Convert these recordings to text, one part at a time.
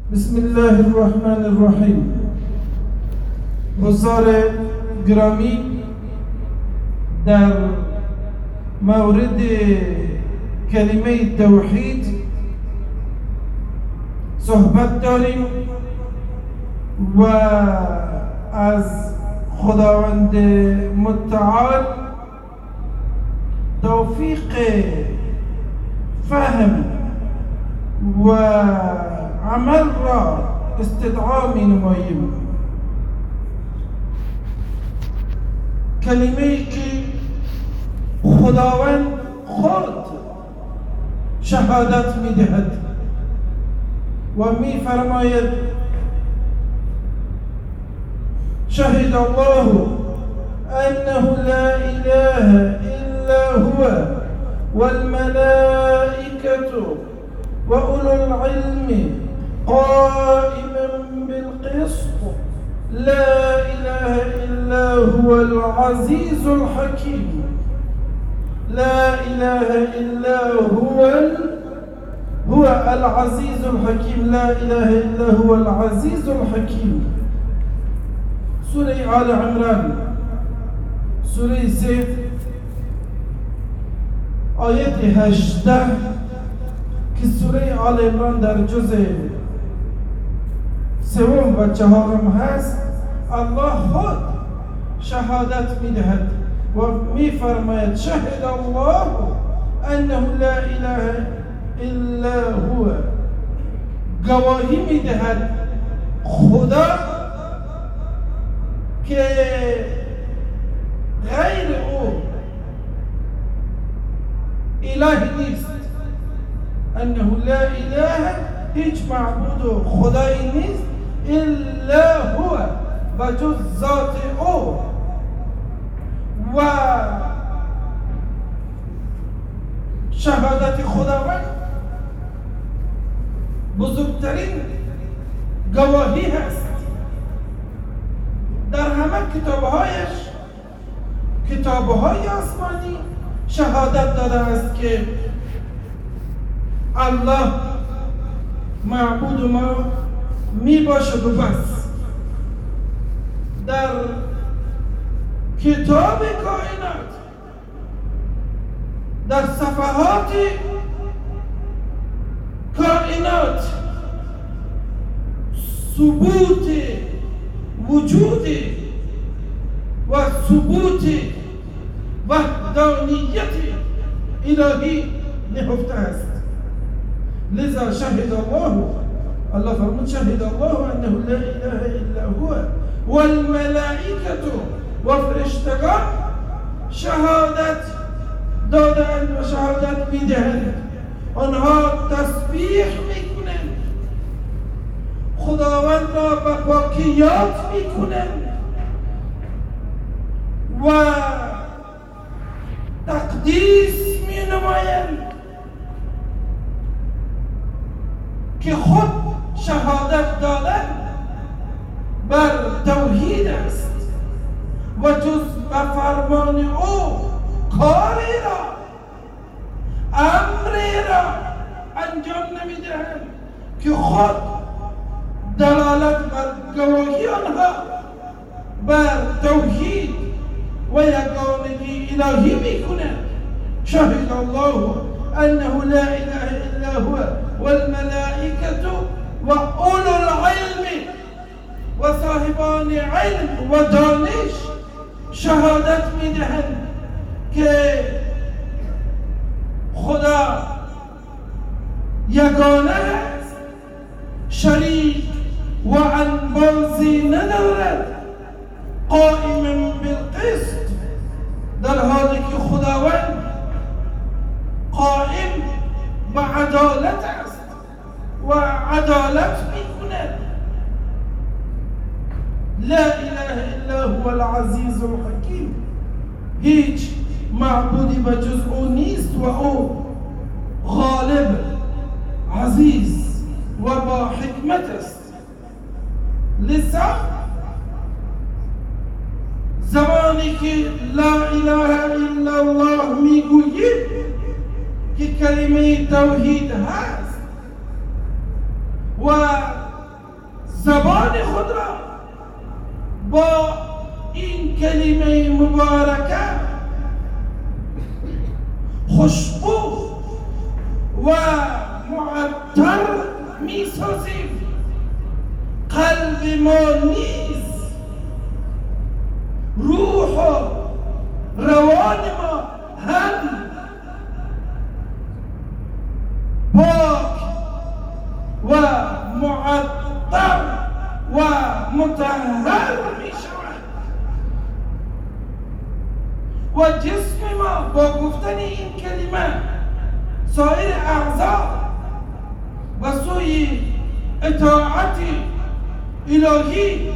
بسم الله الرحمن الرحیم. حضار گرامی، در مورد کلمه توحید صحبت داریم و از خداوند متعال توفیق فهم و عمل را استدعا می نماییم. کلمه‌ای که خداوند خود شهادت می دهد و می فرماید شهد الله انه لا اله الا هو والملائكة وأولو العلم قائما بالقسط لا إله إلا هو العزيز الحكيم. لا إله إلا هو العزيز الحكيم. لا إله إلا هو العزيز الحكيم. سورة آل عمران، سورة 3 آیت 18 که سوره آل عمران در جزء 3 و 4 هست، الله خود شهادت میدهد و میفرماید شهد الله انه لا اله الا هو. گواهی میدهد خدا که غیر او اله نیست. انه لا اله، هیچ معبود و خدایی نیست الا هو، و جز ذات او. و شهادت خداوند بزرگترین گواهی هست. در همه کتابهای آسمانی شهادت داده است که الله معبود ما می باشد و بس. در کتاب کائنات، در صفحات کائنات، ثبوت وجود و ثبوت وحدانیت الهی نهفته است. لذا شهد الله فرمود شهد الله انه لا اله الا هو والملائکة و فرشتگان شهادت دادند و شهادت میدهند. آنها تسبیح میکنند، خداوند را به پاکی یاد میکنند و تقدیس مینمایند که خود شهادت دادن بر توحید است و جز به فرمان او کاری را، امری را انجام نمیدهند که خود دلالت بر گواهی آنها بر توحید و یگانگی الهی میکنند. شهد الله انه لا اله الا هو والملائکة و اولو العلم، و صاحبان علم و دانش شهادت میدهند که خدا یگانه است، شریک و انبازی ندارد، قائم بالقسط، در حالی که خداوند قائم به عدالت است و عدالت میکند. لا اله الا هو العزیز الحکیم. هیچ معبودی به جز او نیست و او غالب، عزیز و با حکمت است. لذا زمانی که لا اله الا الله میگویید که کلمه توحید هست و زبان خود را با این کلمه مبارکه خوشبو و معطر می سازیم. قلب ما نیز، روح و روان ما هم پاک و معطر و مطهر می شود و جسم ما با گفتن این کلمه سایر اعضا و سوی اطاعت الهی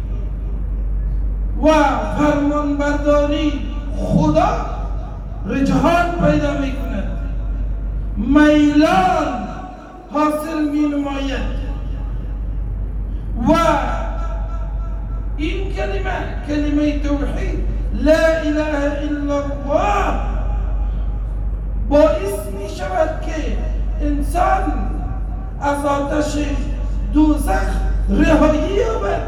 و فرمانبرداری خدا رجحان پیدا می کند، میلان حاصل می نماید و این کلمه توحید لا اله الا الله باعث می شود که انسان از آتش دوزخ رهایی یابد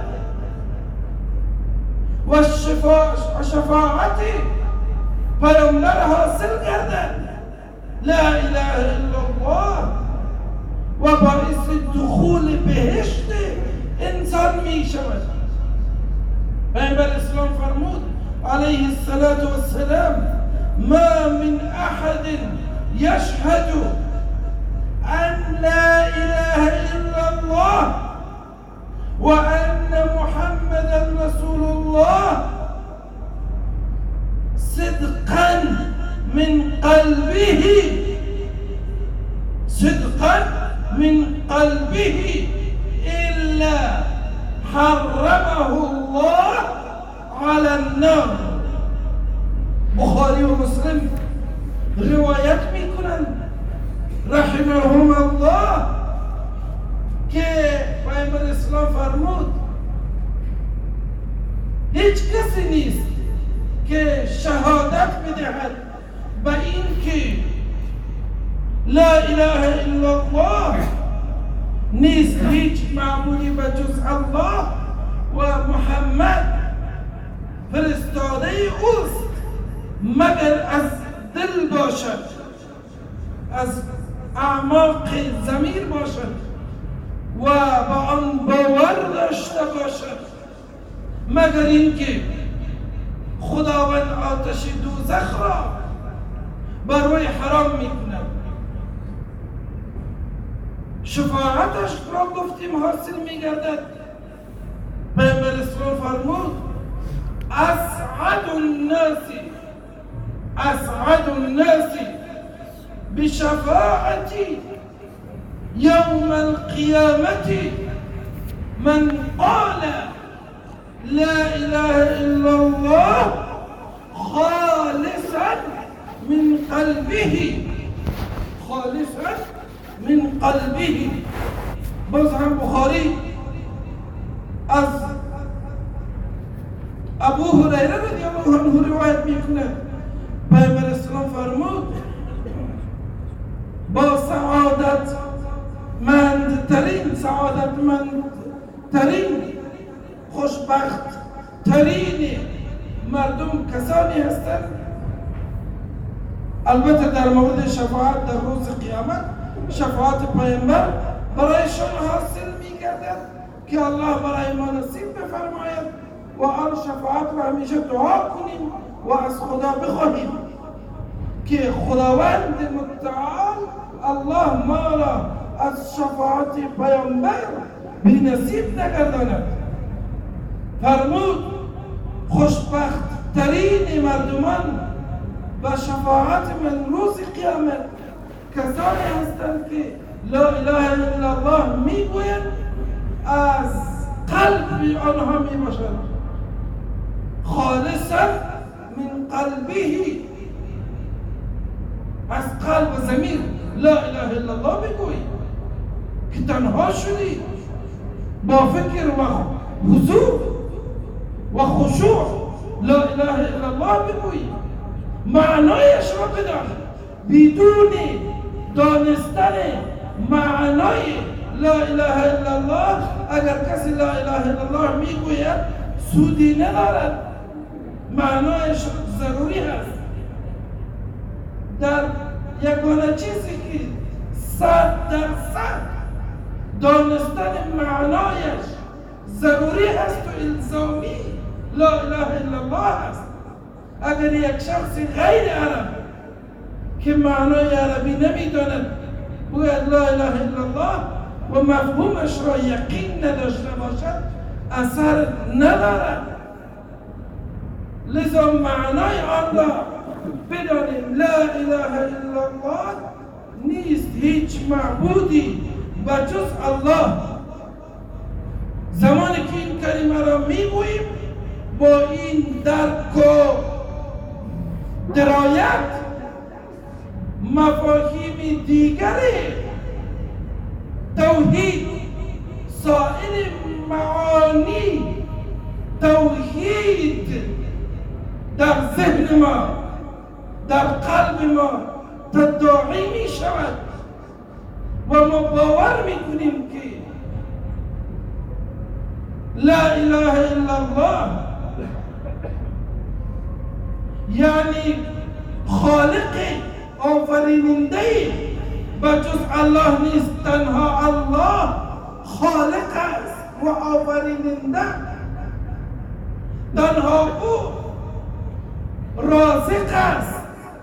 و شفاعت پیامبر حاصل گردد. لا اله الا الله و باعث دخول بهشت انسان می شود. پیامبر اسلام فرمود علیه السلام ما من احد یشهد ان لا اله الا الله و ان محمدا رسول الله صدقا من قلبه الا حرمه الله على النار. بخاری و مسلم روایت می کنند رحمهم الله که پیامبر اسلام فرمود هیچ کسی نیست که شهادت بدهد به این که لا اله الا الله نیست هیچ معبودی به جز الله و محمد فرستاده اوست مگر از دل باشد، از اعماق ضمیر باشد و با آن باور داشته باشد، مگر اینکه خداوند آتش دوزخ را بر روی حرام میکند. شفاعتش را گفتیم حاصل میگردد. پیامبر اسلام فرمود اسعد الناس بشفاعتی یوم القیامة من قال لا اله الا الله خالصا من قلبه. باز هم بخاری از ابو هریره رضی الله عنه روایت میکنه پیامبر اسلام فرمود با سعادتمندترین خوشبخت ترین مردم کسانی هستند، البته در مورد شفاعت در روز قیامت شفاعت پیامبر برایشان حاصل میگردد که الله برای ما نصیب بفرماید و آن شفاعت را همیشه دعا کنیم و از خدا بخواهیم که خداوند متعال الله ما را از شفاعت پیامبر بی نصیب نگرداند. فرمود خوشبخت ترین مردمان و شفاعت من روز قیامت کسانی هستند که لا اله الا الله میگویند از قلب آنها میباشد، خالصا من قلبه، از قلب و ضمیر لا اله الا الله بگوی که تنها شدی با فکر و حضور و خشوع لا اله الا الله بگوی، معنایش را بدان. بدون دانستن معنای لا اله الا الله اگر کسی لا اله الا الله میگوید سودی ندارد، معنایش ضروری هست. در یگانه چیزی که 100% دانستن معنایش ضروری هست و الزامی لا اله الا الله هست. اگر یک شخص غیر عرب که معنای عربی نمیداند باید لا اله الا الله و مفهومش را یقین نداشته باشد اثر ندارد. لذا معنای آن را بدانیم. لا اله الا الله نیست هیچ معبودی بجز الله. زمانی که این کلمه را میگوییم با این درک و درایت مفاهیم دیگری توحید، سایر معانی توحید در ذهن ما، در قلب ما تداعی می شود و ما باور می کنیم که لا اله الا الله یعنی خالق آفریننده بجز الله نیست. تنها الله خالق است و آفریننده. تنها او رازق است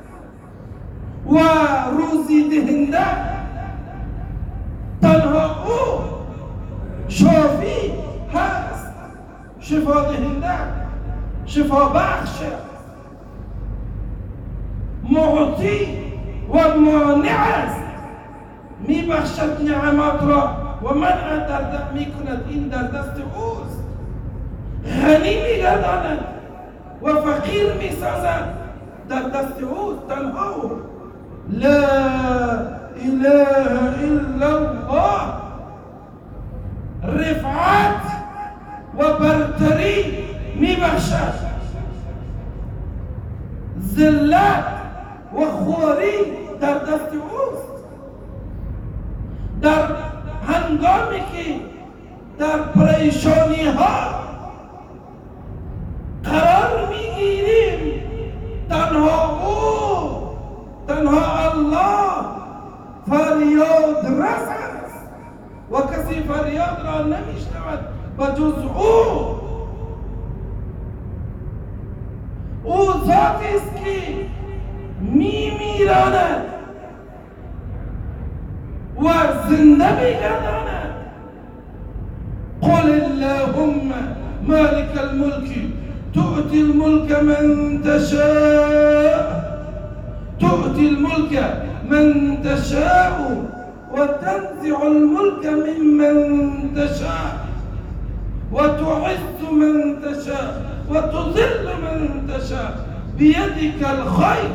و روزی دهنده. تنها او شافی هست، شفا دهنده، شفا بخش، معطی و مانع است. می بخشد نعمات را و منع می کند. این در دست اوست. غنی می گرداند و فقیر می سازد، در دست اوست. تنها او. لا اله الا الله رفعت و برتری می بخشد، ذلت و خواری در دست اوست. در هنگامی که در پریشانی ها قرار میگیریم تنها او، تنها الله فریاد رس است و کسی فریاد را نمیشنود بجز او. او ذاتی است که میمیراند و زنده میگرداند. قل اللهم مالك الملك تؤتي الملك من تشاء، تؤتي الملك من تشاء وتنزع الملك ممن تشاء وتعز من تشاء وتذل من تشاء بيدك الخير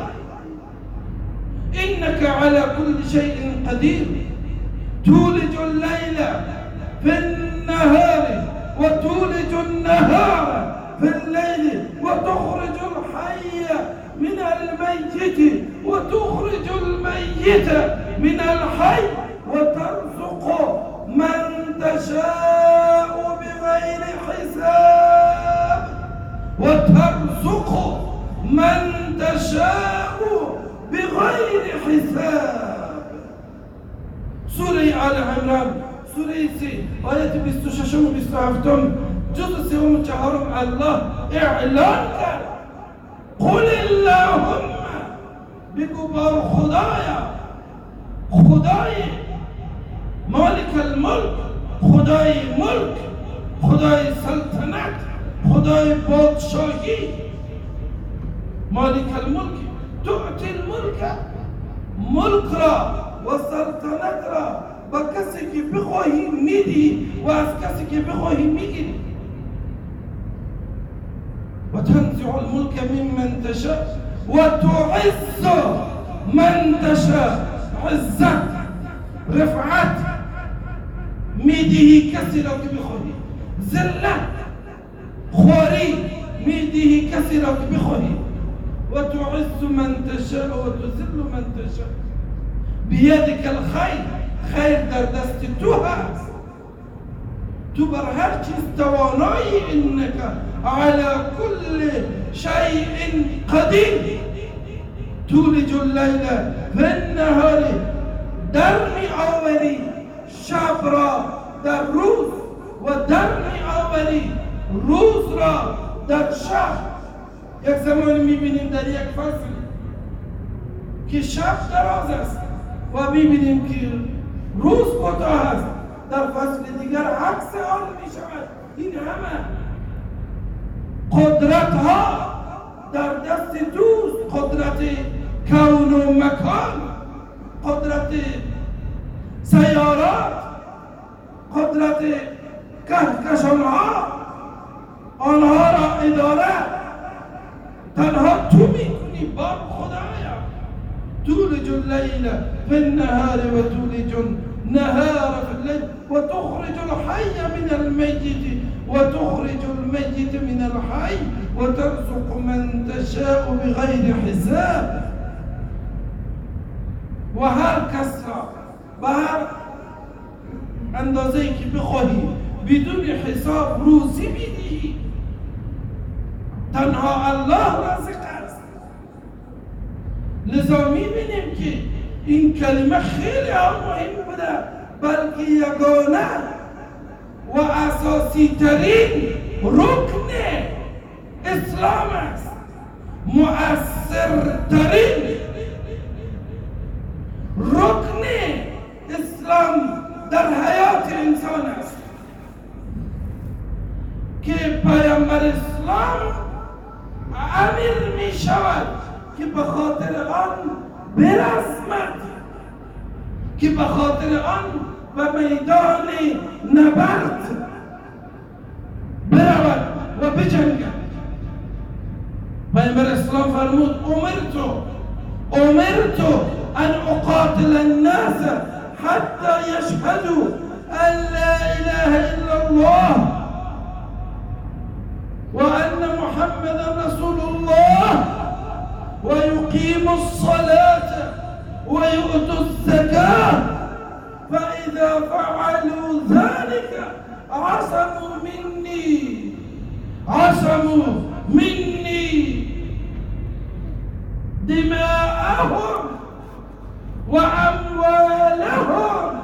إنك على كل شيء قدير. تولج الليل في النهار وتولج النهار في الليل وتخرج الحي من الميت وتخرج الميت من الحي وترزق من تشاء بغير حساب، وترزق من تشاء بغير حساب. سوره آل عمران سوره 3 آیت 26 و 27 جزء 3 و 4 الله اعلان کرد. قل اللهم، بگو بار خدایا، خدای مالک الملک، خدای ملک، خدای سلطنت، خدای پادشاهی، مالک الملک، تؤتی الملک، ملک را و سلطنت را با کسی که بخواهی میدی و از کسی که بخواهی میگیری. و تنزع الملک ممن تشاء و تعز من تشاء. عزت، رفعت میدهی کسی را که بخواهی، ذلت، خواری میدهی کسی را که بخواهی. و تعز من تشاء و تذل من تشاء بیدک الخیر. خیر در دست تو هست. تو بر هر چیز توانایی، انک علی کل شیء قدیر. تولج اللیل فی النهار، در می آوری شب را در روز و در می آوری روز را در شب. یک زمان میبینیم در یک فصل که شب دراز است و میبینیم که روز کوتاه است، در فصل دیگر عکس آن میشود. این همه قدرت ها در دست دوست، قدرت کون و مکان، قدرت سیارات، قدرت کهکشان ها، آنها را اداره تنها تو میکنی. باب خدایا. تولج اللیل فی النهار و تولج النهار فی اللیل و تخرج الحی من المیت و تخرج المیت من الحی و ترزق من تشاء بغیر حساب. و هر کس را به هر اندازه‌ای که بخواهی بدون حساب روزی میدهی. تنها الله رازق است. لذا میبینیم که این کلمه خیلی مهم بوده، بلکه یگانه و اساسی ترین رکن اسلام است، مؤثر ترین رکن اسلام در حیات انسان است که پیامبر اسلام امیر می شود که به خاطر آن برسمد، که به خاطر آن به میدان نبرد برود و بجنگد. پیامبر اسلام فرمود امرت ان اقاتل الناس حتى يشهدوا ان لا اله الا الله وان محمدا رسول الله ويقيموا الصلاة ويؤتوا الزكاة، فإذا فعلوا ذلك عصموا مني دماءهم وأموالهم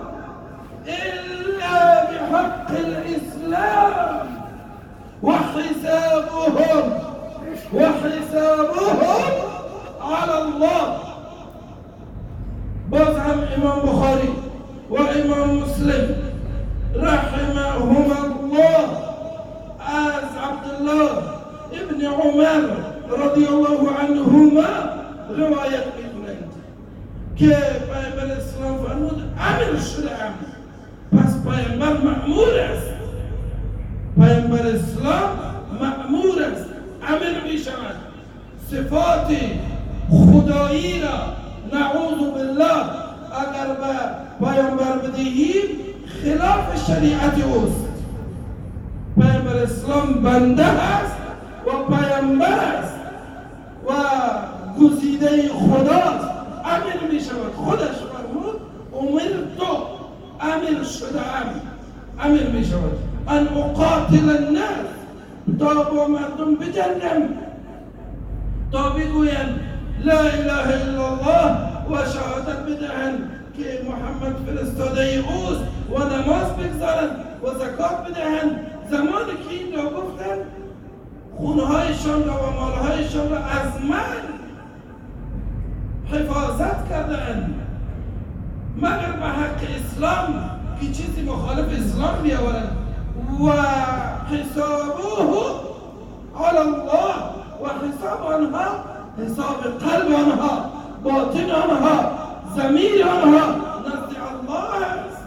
إلا بحق الإسلام وحسابهم على الله. باز هم امام بخاری و امام مسلم رحمهما الله از عبدالله ابن عمر رضی الله عنهما روایت میکنند که پیامبر اسلام فرمود امیر شده‌ام. پس پیامبر مأمور است، پیامبر اسلام مأمور است، امیر می شود. صفات خدایی را نعوذ بالله اگر به پیامبر بدهیم خلاف شریعت اوست. پیامبر اسلام بنده است و پیامبر است و گزیده خداست، امیر می شود. خودش فرمود امرت، امیر شده‌ام، امیر می شود. ان اقاتل الناس، تا با مردم بجنگم، تا بگویند لا اله الا الله و شهادت بدهند که محمد فرستاده اوست و نماز بگذارند و زکات بدهند. زمانی که این را گفتند خونهایشان را و مالهایشان را از من حفاظت کردند مگر به حق اسلام که چیزی مخالف اسلام بیاورند. و حسابه علی الله، و حساب آنها حساب قلب آنها، باطن آنها، ضمیر آنها نزد الله است.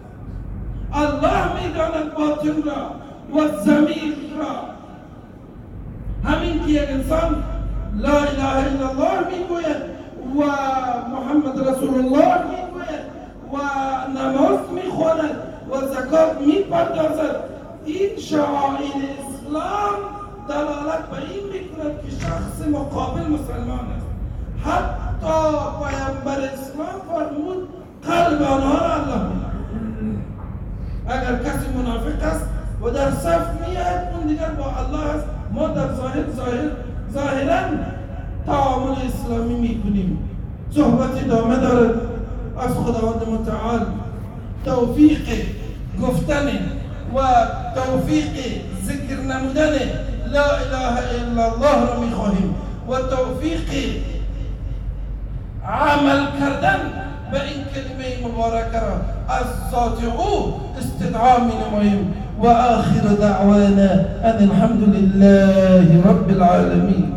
الله میداند باطن را و ضمیر را. همین که یک انسان لا اله الا الله میگوید و محمد رسول الله میگوید و نماز میخواند و زکات میپردازد، این شعائر اسلام دلالت به این میکند که شخص مقابل مسلمان است. حتی پیامبر اسلام فرمود قلب آنها را الله میداند. اگر کسی منافق است و در صف میاد، اون دیگر با الله است. ما در ظاهرا تعامل اسلامی میکنیم. صحبت ادامه دارد. از خداوند متعال توفیق گفتن و توفیق ذکر نمودن لا اله الا الله را میخواهیم و توفیق عمل کردن به این کلمه مبارکه را از ذات او استدعا می نماییم. و آخر دعوانا ان الحمد لله رب العالمین.